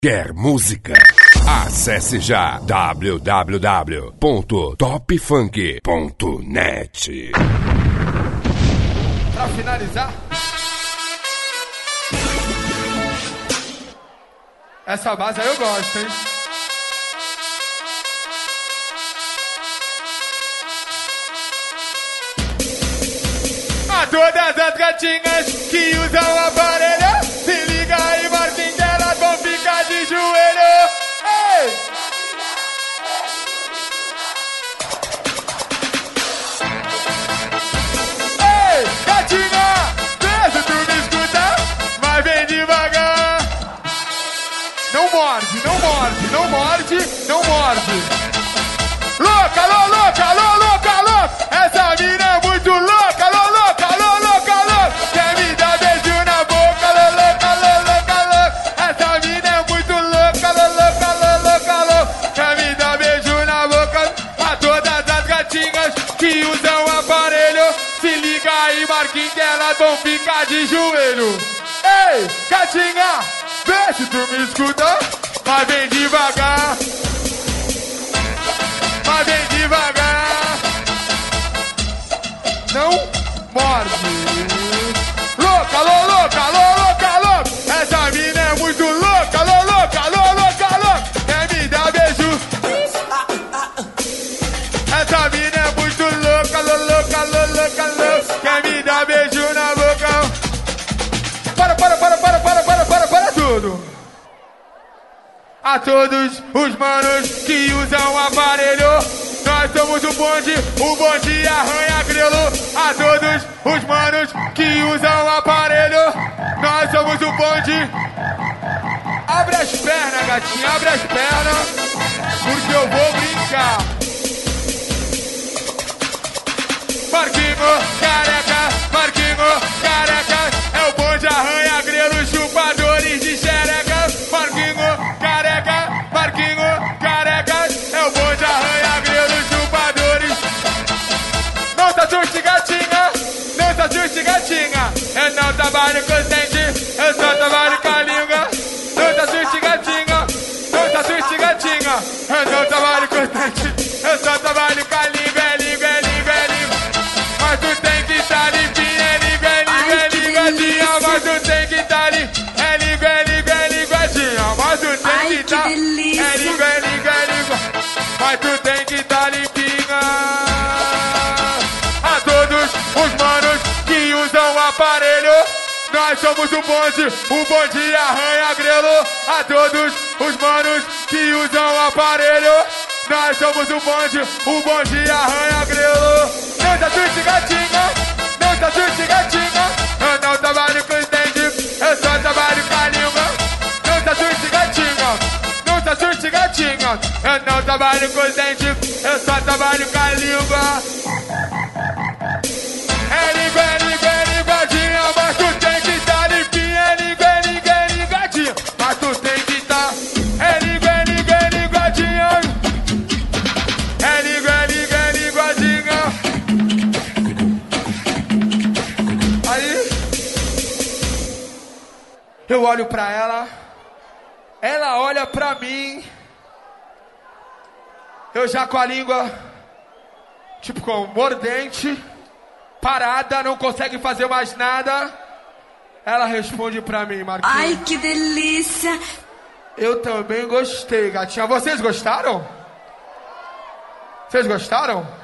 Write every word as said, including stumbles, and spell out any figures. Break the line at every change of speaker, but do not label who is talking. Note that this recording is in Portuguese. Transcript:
Quer música? Acesse já w w w ponto top funk ponto net.
Pra finalizar, essa base aí eu gosto, hein? A todas as gatinhas que usam aparelho, se liga aí, Marquinhos, que elas vão ficar de joelho. Ei! Ei, gatinha, vê se tu me escuta, mas vem devagar. Não morde, não morde, não morde, não morde. Louca, alô, louca, alô, louca, louca. Essa mina é muito louca, alô, louca, alô, louca, louca. Quer me dar beijo na boca, alô, louca, alô, louca, louca. Essa mina é muito louca, alô, louca, alô, louca, louca. Quer me dar beijo na boca. A todas as gatinhas que usam aparelho, se liga aí, Marquinhos, que elas vão ficar de joelho. Ei, gatinha, vê se tu me escuta, mas vem devagar. Mas vem devagar. Não morde. Louca, alô, louca, alô, louca, louca. Essa mina é muito louca, alô, louca, alô, louca, louca. Quer me dar beijo? Essa mina é muito louca, alô, louca, alô, louca, louca. Quer me dar beijo na boca? Para, para, para, para, para, para, para, para tudo. A todos os manos que usam aparelho, nós somos o bonde, o bonde arranha grelo. A todos os manos que usam aparelho, nós somos o bonde. Abre as pernas, gatinha, abre as pernas, porque eu vou brincar. Marquinho, careca, Marquinho, careca, é o bonde arranha grelo, chupadores de xereca. Marquinho, careca, Marquinho, careca, é o bonde arranha grelo, chupadores. Não tá assuste, gatinha, não tá assuste, gatinha. Eu não trabalho com os dentes, eu só trabalho com a língua. Não tá assuste, gatinha, não tá assuste, gatinha. Eu não trabalho com os dentes, eu só trabalho com a língua, é língua, é língua, é língua. Mas tu tem que estar limpinha, é língua, é língua, é linguadinha. Mas tu tem que estar limpinha, é língua, é língua, é linguadinha. Mas tu tem que estar, é língua, é língua, é língua. Mas tu tem que estar limpinha. A todos os manos que usam aparelho, nós somos o bonde, o bonde arranha grelo. A todos os manos que usam aparelho, nós somos o bonde, o bonde arranha grelo. Não tá triste, gatinha, não tá triste, gatinha. Eu não trabalho com os dentes, eu só trabalho com a língua. Não tá triste, gatinha, não tá triste, gatinha. Eu não trabalho com os dentes, eu só trabalho com a língua. É língua, é língua, é linguadinha, mas tu tem que estar limpinha. É língua, é língua, é linguadinha, mas tu tem que estar. É língua, é língua, é linguadinha. É língua, é língua, é linguadinha. Aí eu olho pra ela, ela olha pra mim. Eu já com a língua, tipo com mordente, parada, não consegue fazer mais nada. Ela responde pra mim, Marquinhos.
Ai, que delícia.
Eu também gostei, gatinha. Vocês gostaram? Vocês gostaram?